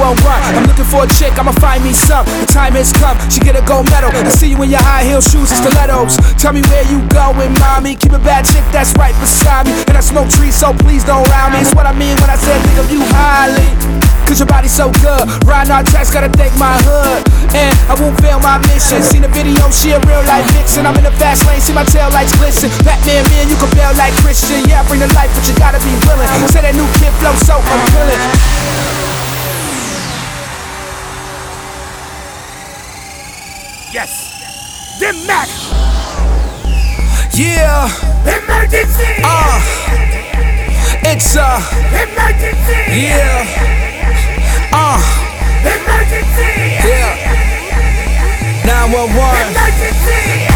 won't run. I'm looking for a chick, I'ma find me some. The time has come, she get a gold medal. I see you in your high heel shoes and stilettos. Tell me where you going, mommy. Keep a bad chick that's right beside me. And I smoke trees, so please don't round me. It's what I mean when I said think of you highly. Cause your body's so good. Riding our tracks, gotta thank my hood. And I won't fail my mission. Seen the video, she a real life vixen. I'm in the fast lane, see my tail lights glisten. Batman, man, you can bail like Christian. Yeah, I bring the life, but you gotta be willing. Say that new kid flow so appealing. Yes, the Mac. Yeah. Emergency. It's emergency. Yeah. Emergency. Yeah. 911. Emergency.